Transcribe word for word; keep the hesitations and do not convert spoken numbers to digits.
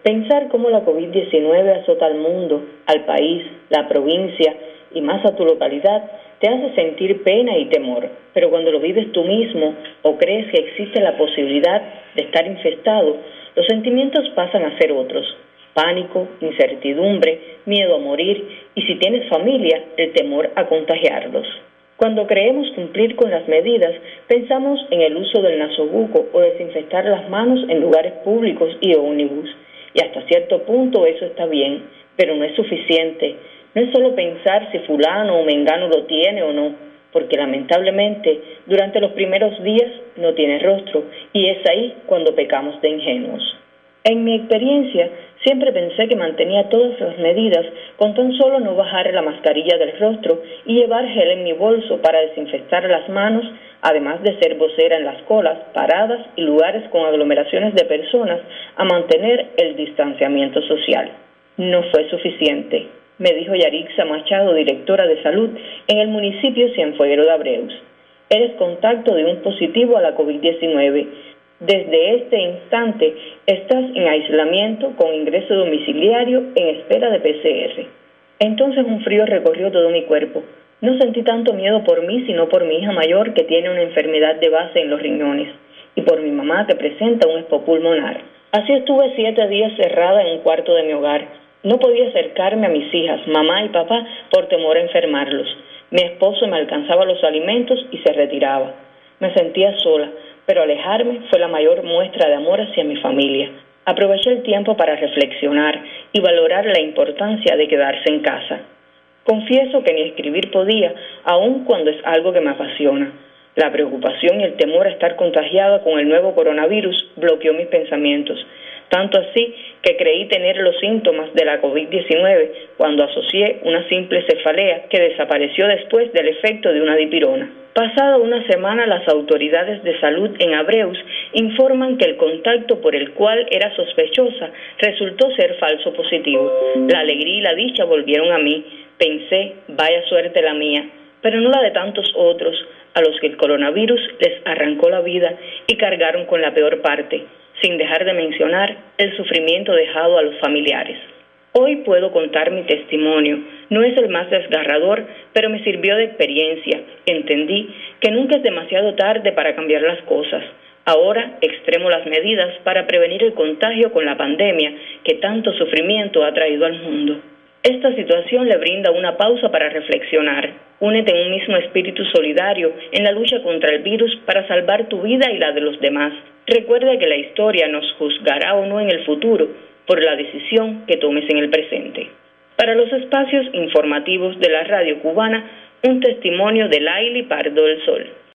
Pensar cómo la COVID diecinueve azota al mundo, al país, la provincia y más a tu localidad te hace sentir pena y temor, pero cuando lo vives tú mismo o crees que existe la posibilidad de estar infestado, los sentimientos pasan a ser otros: pánico, incertidumbre, miedo a morir y, si tienes familia, el temor a contagiarlos. Cuando creemos cumplir con las medidas, pensamos en el uso del nasobuco o desinfectar las manos en lugares públicos y ómnibus. Y hasta cierto punto eso está bien, pero no es suficiente. No es solo pensar si fulano o mengano lo tiene o no, porque lamentablemente durante los primeros días no tiene rostro, y es ahí cuando pecamos de ingenuos. En mi experiencia, siempre pensé que mantenía todas las medidas con tan solo no bajar la mascarilla del rostro y llevar gel en mi bolso para desinfectar las manos, además de ser vocera en las colas, paradas y lugares con aglomeraciones de personas, a mantener el distanciamiento social. No fue suficiente, me dijo Yarixa Machado, directora de salud en el municipio Cienfuegero de Abreus. Eres contacto de un positivo a la COVID diecinueve. Desde este instante estás en aislamiento con ingreso domiciliario en espera de P C R. Entonces un frío recorrió todo mi cuerpo. No sentí tanto miedo por mí, sino por mi hija mayor, que tiene una enfermedad de base en los riñones, y por mi mamá, que presenta un ESPO pulmonar. Así estuve siete días cerrada en un cuarto de mi hogar. No podía acercarme a mis hijas, mamá y papá, por temor a enfermarlos. Mi esposo me alcanzaba los alimentos y se retiraba. Me sentía sola, pero alejarme fue la mayor muestra de amor hacia mi familia. Aproveché el tiempo para reflexionar y valorar la importancia de quedarse en casa. Confieso que ni escribir podía, aun cuando es algo que me apasiona. La preocupación y el temor a estar contagiada con el nuevo coronavirus bloqueó mis pensamientos, tanto así que creí tener los síntomas de la COVID diecinueve cuando asocié una simple cefalea que desapareció después del efecto de una dipirona. Pasada una semana, las autoridades de salud en Abreus informan que el contacto por el cual era sospechosa resultó ser falso positivo. La alegría y la dicha volvieron a mí. Pensé, vaya suerte la mía, pero no la de tantos otros a los que el coronavirus les arrancó la vida y cargaron con la peor parte, sin dejar de mencionar el sufrimiento dejado a los familiares. Hoy puedo contar mi testimonio. No es el más desgarrador, pero me sirvió de experiencia. Entendí que nunca es demasiado tarde para cambiar las cosas. Ahora extremo las medidas para prevenir el contagio con la pandemia que tanto sufrimiento ha traído al mundo. Esta situación le brinda una pausa para reflexionar. Únete en un mismo espíritu solidario en la lucha contra el virus para salvar tu vida y la de los demás. Recuerda que la historia nos juzgará o no en el futuro por la decisión que tomes en el presente. Para los espacios informativos de la radio cubana, un testimonio de Laili Pardo del Sol.